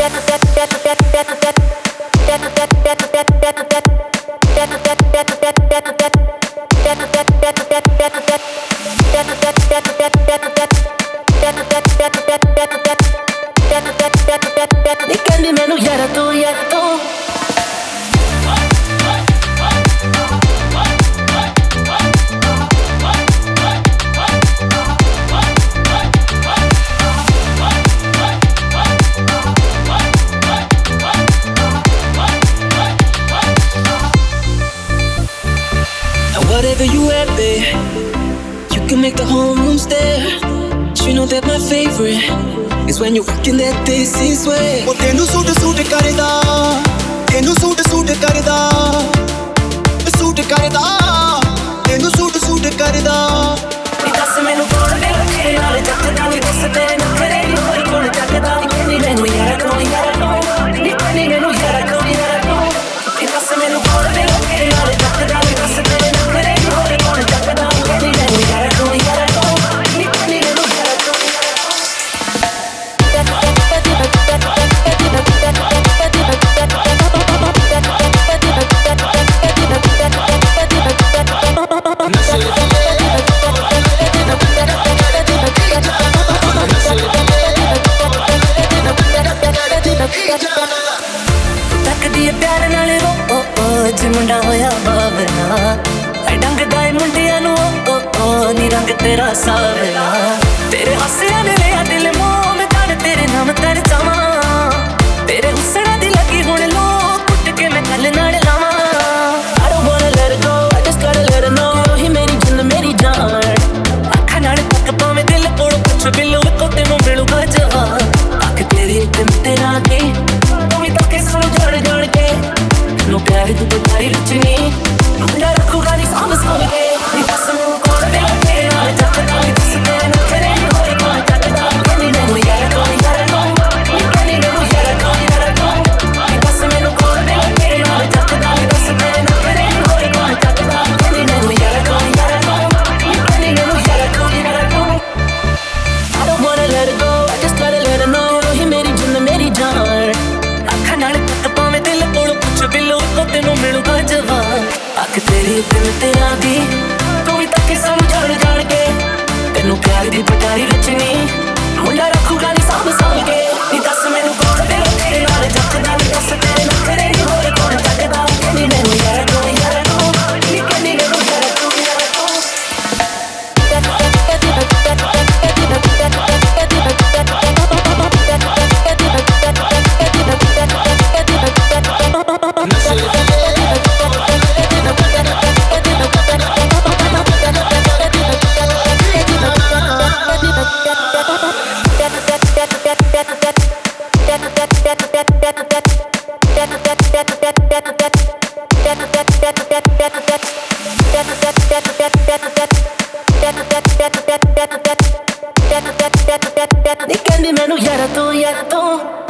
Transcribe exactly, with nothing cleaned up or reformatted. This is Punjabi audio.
ਨੀ ਕਹਿੰਦੀ ਮੈਨੂੰ ਯਾਰਾ ਤੂੰ ਯਾਰਾ ਤੂੰ Whatever you at, babe, you can make the whole room stare. You know that my favorite is when you're rocking that this is way. ਉਹ ਤੈਨੂੰ ਸੂਟ ਸੂਟ ਕਰਦਾ, ਤੈਨੂੰ ਸੂਟ ਸੂਟ ਕਰਦਾ, ਸੂਟ ਕਰਦਾ, ਤੈਨੂੰ ਸੂਟ ਸੂਟ ਕਰਦਾ। ਨੀ ਦੱਸ ਮੈਨੂੰ ਕੌਣ ਦੇ ਰੱਖੇ ਨਾਲ ਜੱਟਦਾ ਨੀ ਦੱਸ ਤੇਰੇ ਨਖਰੇ ਨੀ ਹੋਰ ਕੌਣ ਜੱਟਦਾ ਨੀ ਮੈਨੂੰ ਯਾਰਾ ਕੌਣ ਯਾਰਾ ਕੌਣ ਨੀ ਨੀ ਮੈਨੂੰ ਯਾਰਾ ਕੌਣ ਯਾਰਾ ਕੌਣ ਨੀ ਦੱਸ ਮੈਨੂੰ ਕੌਣ ਦੇ ਰੱਖੇ ਨਾਲ ਜੱਟਦਾ ਨੀ ਦੱਸ ਤੇਰੇ ਨਖਰੇ ਨੀ ਹੋਰ ਕੌਣ ਜੱਟਦਾ ਨੀ ਮੈਨੂੰ ਯਾਰਾ ਕੌਣ ਯਾਰਾ ਕੌਣ ਨੀ ਨੀ ਮੈਨੂੰ ਯਾਰਾ ਕੌਣ ਤੱਕਦੀ ਏ ਪਿਆਰ ਨਾਲ ਓ ਓ ਜੇ ਮੁੰਡਾ ਹੋਇਆ ਬਾਵਨਾ ਐ ਡੰਗਦਾ ਏ ਮੁੰਡਿਆਂ ਨੂੰ ਓ ਓ ਨੀ ਰੰਗ ਤੇਰਾ ਸਾਵਲਾ ਤੇਰੇ ਹਾਸਿਆਂ ਨੇ ਲਿਆ ਦਿਲ ਮੋਹ ਮੈਂ ਤਾਂ ਤੇਰੇ ਨਾਮ ਤਰ ਜਾਵਾਂ ਤੇਰੇ ਹੁਸਨਾਂ ਦੀ ਲੱਗੀ ਹੁਣ ਲੋ ਕੁੱਟ ਕੇ ਮੈਂ ਗੱਲ ਨਾਲ ਲਾਵਾਂ I don't wanna let it go, I just gotta let it know ਹੀ ਮੇਰੀ ਜਿੰਦ ਮੇਰੀ ਜਾਨ ਅੱਖਾਂ ਨਾਲ ਤੱਕ ਪਾਵੇਂ ਦਿਲ ਕੋਲੋਂ ਕੁਛ ਬਿੱਲੋ ਕੋ ਤੈਨੂੰ ਮਿਲੂਗਾ ਜਵਾਨ ਅੱਖ ਤੇਰੀ ਤੇ ਤੇਰਾ ਦੀ ਤੂੰ ਵੀ ਤਾਂ ਕਿ ਸਾਨੂੰ ਜੜ ਜੜ ਕੇ ਨੂੰ ਪਿਆਰ ਤੂੰ ਬਤਾਈ ਰਚਨੀ ਮੁੰਡਾ ਰੱਖੂਗਾ ਨੀ ਸਾਂਭ ਸਾਂਭ ਕੇ ਨੀ ਦੱਸ ਮੈਨੂੰ ਕੌਣ ਦੇ ਰੱਖੇ ਨਾਲ ਜੱਟਦਾ ਨੀ ਦੱਸ ਤੇਰੇ ਨਖਰੇ ਨੀ ਹੋਏ ਕੌਣ ਜੱਟਦਾ ਨੀ ਮੈਨੂੰ ਯਾਰਾ ਕੌਣ ਯਾਰਾ ਕੌਣ ਨੀ ਮੈਨੂੰ ਯਾਰਾ ਕੌਣ ਯਾਰਾ ਕੌਣ ਨੀ ਦੱਸ ਮੈਨੂੰ ਕੌਣ ਦੇ ਰੱਖੇ ਨਾਲ ਜੱਟਦਾ ਨੀ ਦੱਸ ਤੇਰੇ ਨਖਰੇ ਨੀ ਹੋਏ ਕੌਣ ਜੱਟਦਾ ਨੀ ਮੈਨੂੰ ਯਾਰਾ ਕੌਣ ਯਾਰਾ ਕੌਣ ਨੀ ਮੈਨੂੰ ਯਾਰਾ ਕੌਣ ਯਾਰਾ ਕੌਣ I don't wanna let it go, I just gotta let it know ਹੀ ਮੇਰੀ ਜਿੰਦ ਮੇਰੀ ਜਾਨ ਅੱਖਾਂ ਨਾਲ ਤੱਕ ਪਾਵੇਂ ਦਿਲ ਕੋਲੋਂ ਕੁਛ ਬਿੱਲੋ ਕੋ ਤੈਨੂੰ ਮਿਲੂਗਾ ਜਵਾਨ ਅੱਖ ਤੇਰੀ ਦਿਲ ਤੇਰਾ ਦੀ ਤੂੰ ਵੀ ਤੱਕੇ ਸਾਨੂੰ ਜਾਣ ਜਾਣ ਕੇ ਤੈਨੂੰ ਪਿਆਰ ਦੀ ਪਟਾਰੀ ਰਚਨੀ ਮੁੰਡਾ ਰੱਖੂਗਾ ਨੀ ਸਾਂਭ ਸਾਂਭ ਕੇ ਨੀ ਦੱਸ ਮੈਨੂੰ ਕੌਣ ਦੇ ਰੱਖੇ ਨਾਲ ਜੱਟਦਾ ਨੀ ਦੱਸ ਤੇਰੇ ਨਖਰੇ ਨੀ ਹੋਰ ਕੌਣ ਜੱਟਦਾ ਨੀ ਮੈਨੂੰ ਯਾਰਾ ਕੌਣ ਯਾਰਾ ਕੌਣ ਨੀ ਕਹਿੰਦੀ ਮੈਨੂੰ ਯਾਰਾ ਕੌਣ ਯਾਰਾ ਕੌਣ ਨੀ ਕਹਿੰਦੀ ਮੈਨੂੰ ਯਾਰਾ ਤੂੰ ਯਾਰਾ ਤੂੰ